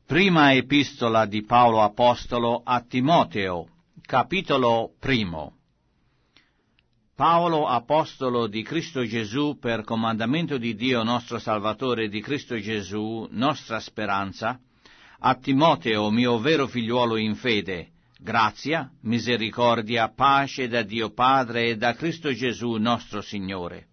Prima epistola di Paolo Apostolo a Timoteo, capitolo 1. Paolo, apostolo di Cristo Gesù, per comandamento di Dio nostro Salvatore, di Cristo Gesù, nostra speranza, a Timoteo, mio vero figliuolo in fede, grazia, misericordia, pace da Dio Padre e da Cristo Gesù nostro Signore.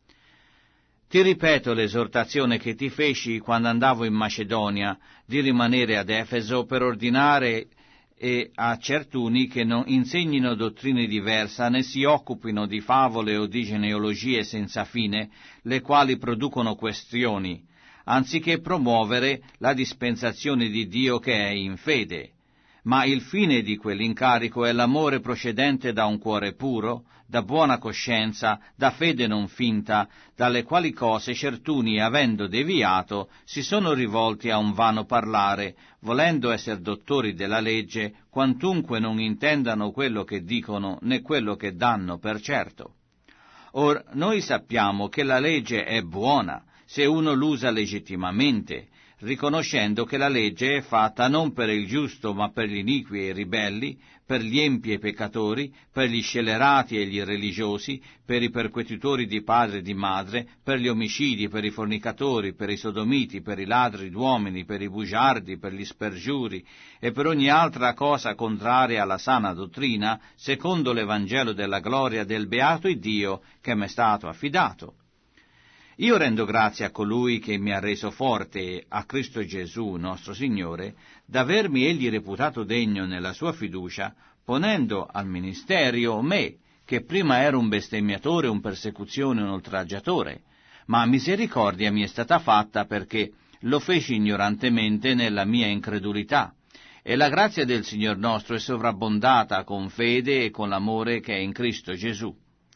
Ti ripeto l'esortazione che ti feci quando andavo in Macedonia, di rimanere ad Efeso per ordinare a certuni che non insegnino dottrine diverse, né si occupino di favole o di genealogie senza fine, le quali producono questioni, anziché promuovere la dispensazione di Dio che è in fede. Ma il fine di quell'incarico è l'amore procedente da un cuore puro, da buona coscienza, da fede non finta, dalle quali cose certuni, avendo deviato, si sono rivolti a un vano parlare, volendo essere dottori della legge, quantunque non intendano quello che dicono né quello che danno per certo. Or noi sappiamo che la legge è buona, se uno l'usa legittimamente, riconoscendo che la legge è fatta non per il giusto, ma per gli iniqui e i ribelli, per gli empi e i peccatori, per gli scellerati e gli irreligiosi, per i perquisitori di padre e di madre, per gli omicidi, per i fornicatori, per i sodomiti, per i ladri d'uomini, per i bugiardi, per gli spergiuri e per ogni altra cosa contraria alla sana dottrina, secondo l'Evangelo della gloria del beato Iddio che m'è stato affidato. Io rendo grazie a colui che mi ha reso forte, a Cristo Gesù, nostro Signore, d'avermi egli reputato degno nella sua fiducia, ponendo al ministerio me, che prima ero un bestemmiatore, un persecuzione, un oltraggiatore, ma misericordia mi è stata fatta perché lo feci ignorantemente nella mia incredulità, e la grazia del Signor nostro è sovrabbondata con fede e con l'amore che è in Cristo Gesù.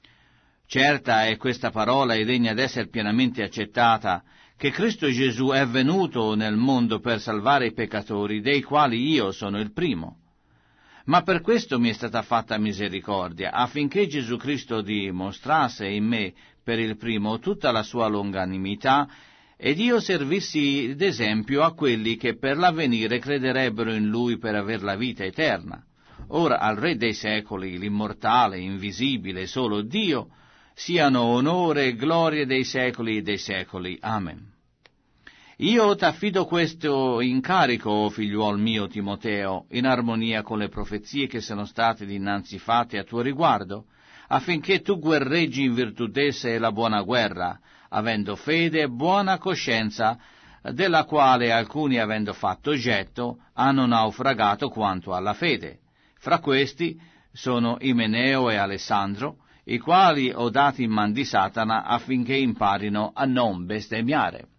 Certa è questa parola e degna d'essere pienamente accettata, che Cristo Gesù è venuto nel mondo per salvare i peccatori, dei quali io sono il primo. Ma per questo mi è stata fatta misericordia, affinché Gesù Cristo dimostrasse in me per il primo tutta la sua longanimità, ed io servissi d'esempio a quelli che per l'avvenire crederebbero in Lui per aver la vita eterna. Ora al Re dei secoli, l'immortale, invisibile, solo Dio, siano onore e gloria dei secoli. Amen. Io t'affido questo incarico, o figliuol mio Timoteo, in armonia con le profezie che sono state dinanzi fatte a tuo riguardo, affinché tu guerreggi in virtù d'esse e la buona guerra, avendo fede e buona coscienza, della quale alcuni, avendo fatto getto, hanno naufragato quanto alla fede. Fra questi sono Imeneo e Alessandro, i quali ho dati in man di Satana affinché imparino a non bestemmiare.